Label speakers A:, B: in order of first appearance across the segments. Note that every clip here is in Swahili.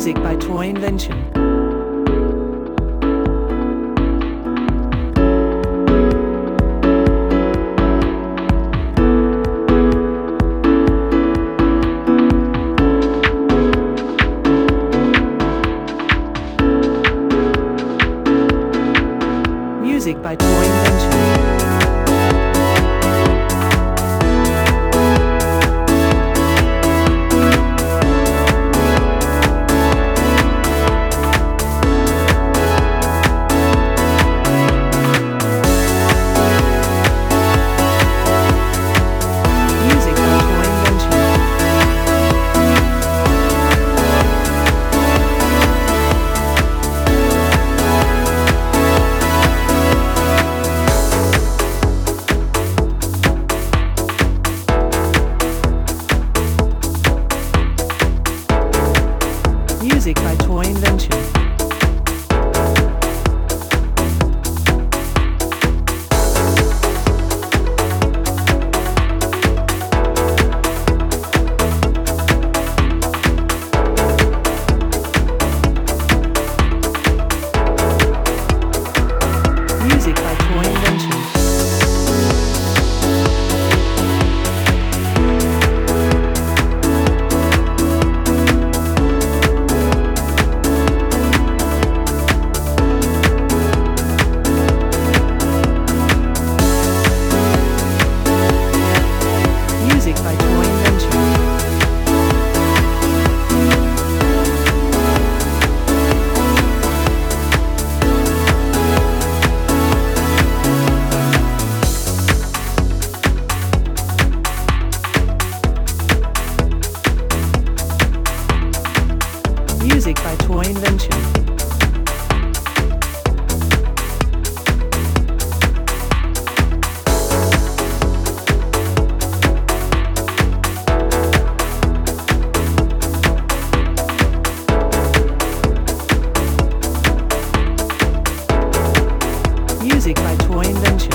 A: Music by Toy Invention. Music by Toy Invention. Music by Toy Invention. Music by Toy Invention. Music by Toy Invention. Music by Toy Invention. Music by Toy Invention.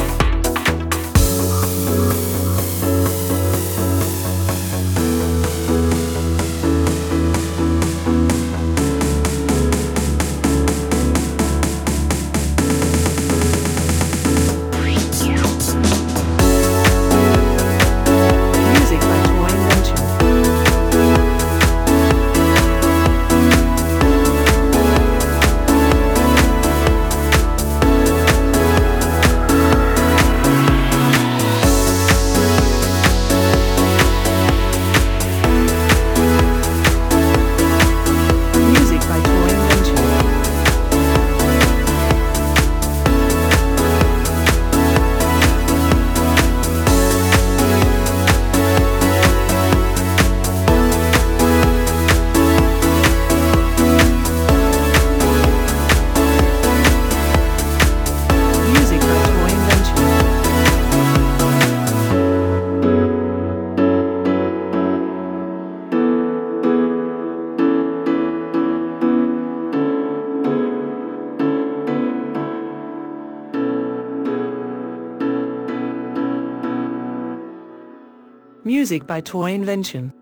A: Music by Toy Invention. Music by Toy Invention. Music by Toy Invention. Music by Toy Invention.